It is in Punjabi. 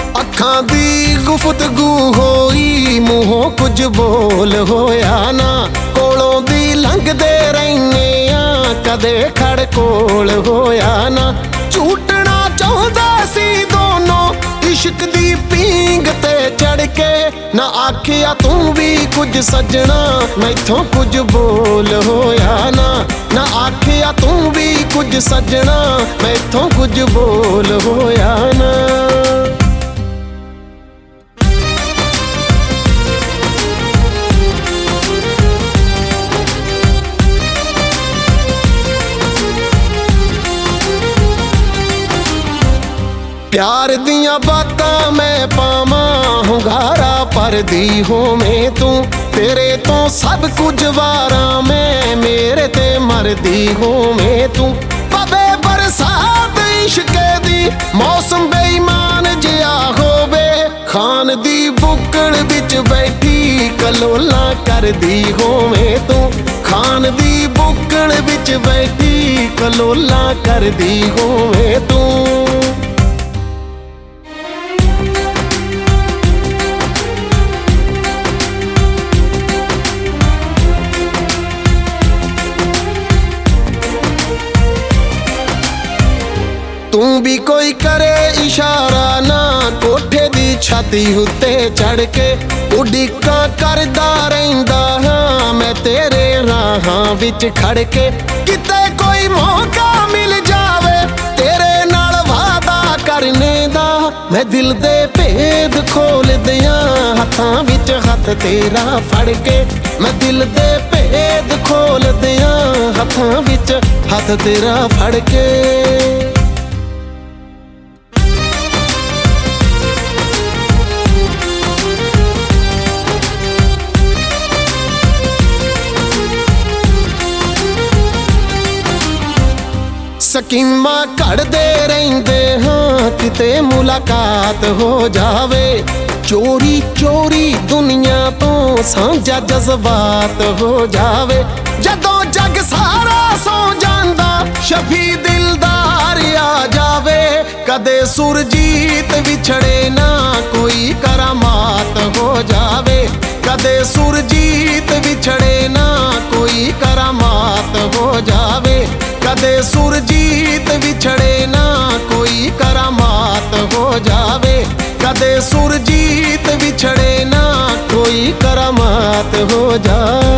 ਅੱਖਾਂ ਦੀ ਗੁਫ਼ਤਗੂ ਹੋਈ, ਮੂੰਹੋਂ ਕੁਝ ਬੋਲ ਹੋਇਆ ਨਾ। ਕੋਲੋਂ ਦੀ ਲੰਘਦੇ ਰਹਿੰਦੇ ਆ, ਕਦੇ ਖੜ ਕੋਲ ਹੋਇਆ ਨਾ। ਝੂਟਣਾ ਚਾਹੁੰਦਾ ਸੀ ਦੋਨੋਂ ਇਸ਼ਕ ਦੀ ਪੀਂਗ ਤੇ ਚੜ ਕੇ। ਨਾ ਆਖਿਆ ਤੂੰ ਵੀ ਕੁਝ ਸੱਜਣਾ, ਮੈਥੋਂ ਕੁਝ ਬੋਲ ਹੋਇਆ ਨਾ। ਨਾ ਆਖਿਆ ਤੂੰ ਵੀ ਕੁਝ ਸੱਜਣਾ, ਮੈਥੋਂ ਕੁਝ ਬੋਲ ਹੋਇਆ ਨਾ। प्यार दियां बातां मैं पावां, हुंगारा भरदी होवें तू। तेरे तो सब कुछ वारा मैं, मेरे ते मरदी होवें तू। पवे बरसात इश्के दी, मौसम बेईमान जिहा होवे। खान दी बुक्कड़ विच बैठी कलोलां करदी होवें तू। खान दी बुक्कड़ विच बैठी कलोलां करदी होवें तू। तू भी कोई करे इशारा ना, कोठे दी छाती उत्ते चढ़ के। उड़ीका करदा रहिंदा हां मैं तेरे राहां विच खड़ के। किते कोई मौका मिल जावे तेरे नाल वादा करने दा, मैं दिल दे भेद खोल दियां हत्थां विच हत्थ तेरा फड़ के। मैं दिल दे भेद खोल दियां हत्थां विच हत्थ तेरा फड़ के। ਸਕੀਮਾਂ ਘੜਦੇ ਰਹਿੰਦੇ ਹਾਂ, ਕਿਤੇ ਮੁਲਾਕਾਤ ਹੋ ਜਾਵੇ। ਚੋਰੀ ਚੋਰੀ ਦੁਨੀਆ ਤੋਂ ਸਾਂਝਾ ਜਜ਼ਬਾਤ ਹੋ ਜਾਵੇ। ਜਦੋਂ ਜੱਗ ਸਾਰਾ ਸੌ ਜਾਂਦਾ ਸ਼ਫੀ ਦਿਲਦਾਰ ਆ ਜਾਵੇ। ਕਦੇ ਸੁਰਜੀਤ ਵਿਛੜੇ ਨਾ ਕੋਈ ਕਰਾਮਾਤ ਹੋ ਜਾਵੇ। ਕਦੇ ਸੁਰਜੀਤ ਵਿਛੜੇ ਨਾ ਕੋਈ ਕਰਾਮਾਤ ਹੋ ਜਾਵੇ। ਕਦੇ ਸੁਰਜੀਤ ਵਿਛੜੇ ਨਾ ਕੋਈ ਕਰਾਮਾਤ ਹੋ ਜਾਵੇ। ਕਦੇ ਸੁਰਜੀਤ ਵਿਛੜੇ ਨਾ ਕੋਈ ਕਰਾਮਾਤ ਹੋ ਜਾਵੇ।